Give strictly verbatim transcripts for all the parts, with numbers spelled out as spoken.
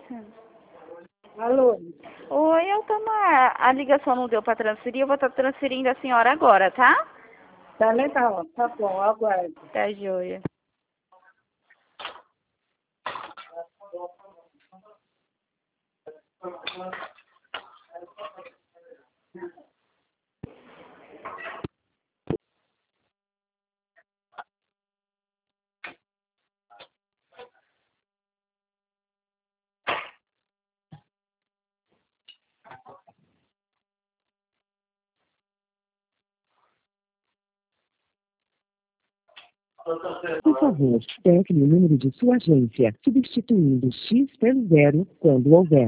Sim. Alô? Oi, eu tomo a, a ligação não deu para transferir, eu vou estar transferindo a senhora agora, tá? Tá legal, tá bom, aguardo. Tá joia. Por favor, tecle o número de sua agência, substituindo X pelo zero quando houver.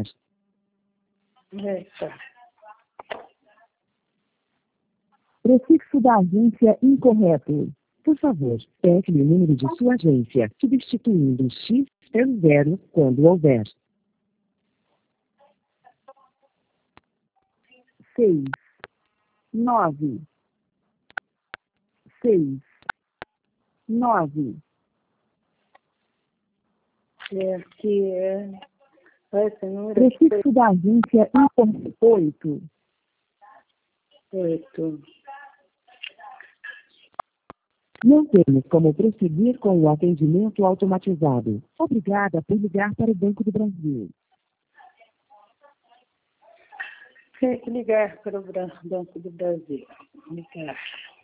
Eita. Prefixo da agência incorreto. Por favor, tecle o número de sua agência, substituindo X pelo zero quando houver. Seis, nove, seis, nove. É que é... Esse número Prefixo da agência incorreto. Oito. oito. Não temos como prosseguir com o atendimento automatizado. Obrigada por ligar para o Banco do Brasil. Tem que ligar para o Banco do Brasil. Ligar.